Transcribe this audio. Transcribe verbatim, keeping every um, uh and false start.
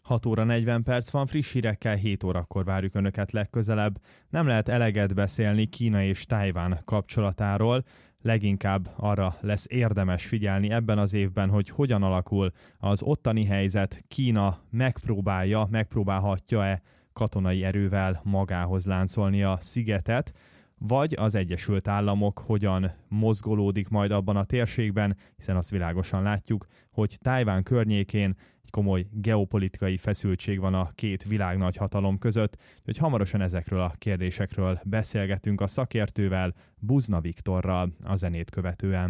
hat óra negyven perc van, friss hírekkel hét órakor várjuk Önöket legközelebb. Nem lehet eleget beszélni Kína és Tajvan kapcsolatáról, leginkább arra lesz érdemes figyelni ebben az évben, hogy hogyan alakul az ottani helyzet, Kína megpróbálja, megpróbálhatja-e katonai erővel magához láncolni a szigetet, vagy az Egyesült Államok hogyan mozgolódik majd abban a térségben, hiszen azt világosan látjuk, hogy Tajvan környékén egy komoly geopolitikai feszültség van a két világnagyhatalom között, hogy hamarosan ezekről a kérdésekről beszélgetünk a szakértővel, Buzna Viktorral a zenét követően.